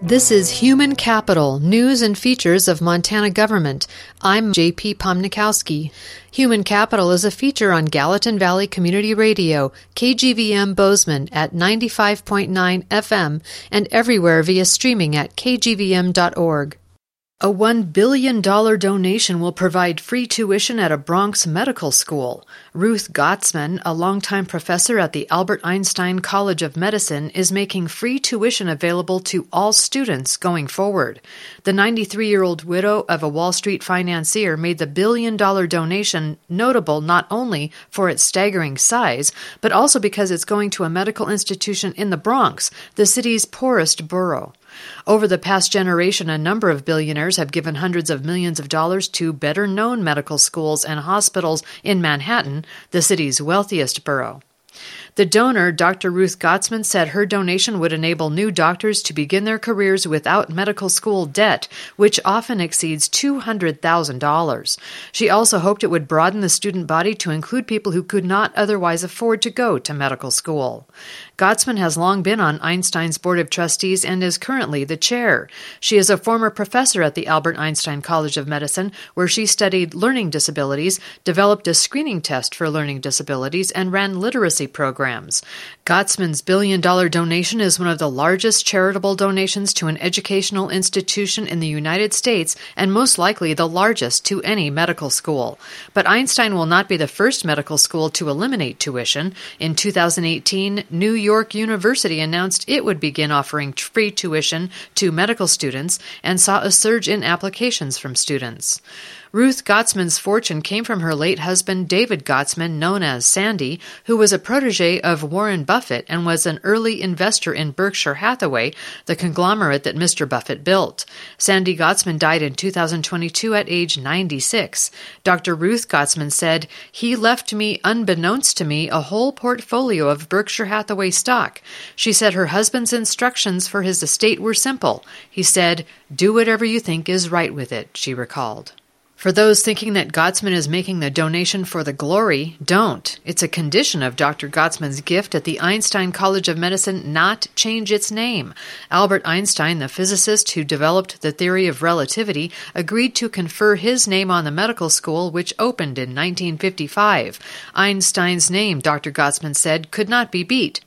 This is Human Capital, News and Features of Montana Government. I'm J.P. Pomnikowski. Human Capital is a feature on Gallatin Valley Community Radio, KGVM Bozeman at 95.9 FM and everywhere via streaming at kgvm.org. A $1 billion donation will provide free tuition at a Bronx medical school. Ruth Gottsman, a longtime professor at the Albert Einstein College of Medicine, is making free tuition available to all students going forward. The 93-year-old widow of a Wall Street financier made the $1 billion donation notable not only for its staggering size, but also because it's going to a medical institution in the Bronx, the city's poorest borough. Over the past generation, a number of billionaires have given hundreds of millions of dollars to better-known medical schools and hospitals in Manhattan, the city's wealthiest borough. The donor, Dr. Ruth Gottsman, said her donation would enable new doctors to begin their careers without medical school debt, which often exceeds $200,000. She also hoped it would broaden the student body to include people who could not otherwise afford to go to medical school. Gottsman has long been on Einstein's Board of Trustees and is currently the chair. She is a former professor at the Albert Einstein College of Medicine, where she studied learning disabilities, developed a screening test for learning disabilities, and ran literacy programs. Gottsman's $1 billion donation is one of the largest charitable donations to an educational institution in the United States and most likely the largest to any medical school. But Einstein will not be the first medical school to eliminate tuition. In 2018, New York University announced it would begin offering free tuition to medical students and saw a surge in applications from students. Ruth Gottsman's fortune came from her late husband, David Gottsman, known as Sandy, who was a protege of Warren Buffett and was an early investor in Berkshire Hathaway, the conglomerate that Mr. Buffett built. Sandy Gottsman died in 2022 at age 96. Dr. Ruth Gottsman said, "He left me, unbeknownst to me, a whole portfolio of Berkshire Hathaway stock." She said her husband's instructions for his estate were simple. He said, "Do whatever you think is right with it," she recalled. For those thinking that Gottsman is making the donation for the glory, don't. It's a condition of Dr. Gottsman's gift at the Einstein College of Medicine not change its name. Albert Einstein, the physicist who developed the theory of relativity, agreed to confer his name on the medical school, which opened in 1955. Einstein's name, Dr. Gottsman said, could not be beat.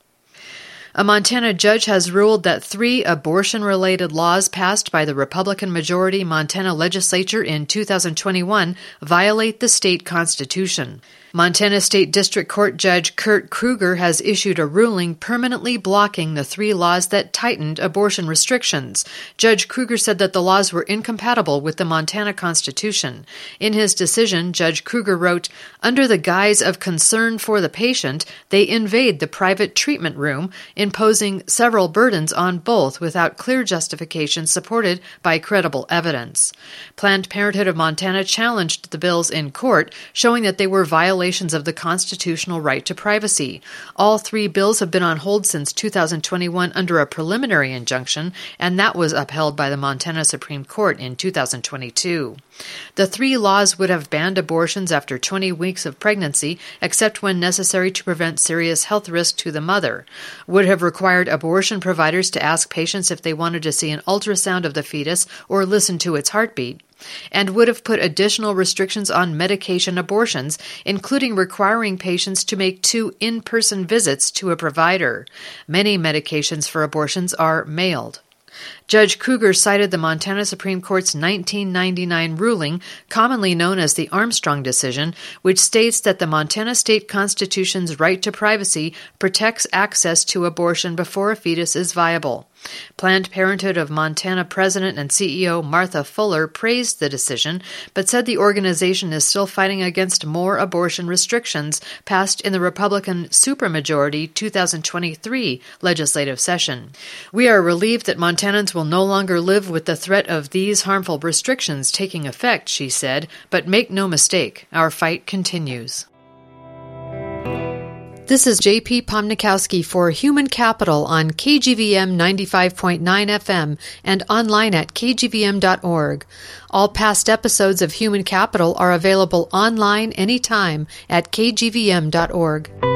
A Montana judge has ruled that 3 abortion-related laws passed by the Republican-majority Montana legislature in 2021 violate the state constitution. Montana State District Court Judge Kurt Kruger has issued a ruling permanently blocking the 3 laws that tightened abortion restrictions. Judge Kruger said that the laws were incompatible with the Montana Constitution. In his decision, Judge Kruger wrote, "Under the guise of concern for the patient, they invade the private treatment room, imposing several burdens on both without clear justification supported by credible evidence." Planned Parenthood of Montana challenged the bills in court, showing that they were violations of the constitutional right to privacy. All 3 bills have been on hold since 2021 under a preliminary injunction, and that was upheld by the Montana Supreme Court in 2022. The 3 laws would have banned abortions after 20 weeks of pregnancy, except when necessary to prevent serious health risk to the mother, would have required abortion providers to ask patients if they wanted to see an ultrasound of the fetus or listen to its heartbeat, and would have put additional restrictions on medication abortions, including requiring patients to make 2 in-person visits to a provider. Many medications for abortions are mailed. Judge Kruger cited the Montana Supreme Court's 1999 ruling, commonly known as the Armstrong decision, which states that the Montana State Constitution's right to privacy protects access to abortion before a fetus is viable. Planned Parenthood of Montana President and CEO Martha Fuller praised the decision, but said the organization is still fighting against more abortion restrictions passed in the Republican supermajority 2023 legislative session. "We are relieved that Montanans will no longer live with the threat of these harmful restrictions taking effect," she said, "but make no mistake, our fight continues." This is J.P. Pomnikowski for Human Capital on KGVM 95.9 FM and online at kgvm.org. All past episodes of Human Capital are available online anytime at kgvm.org.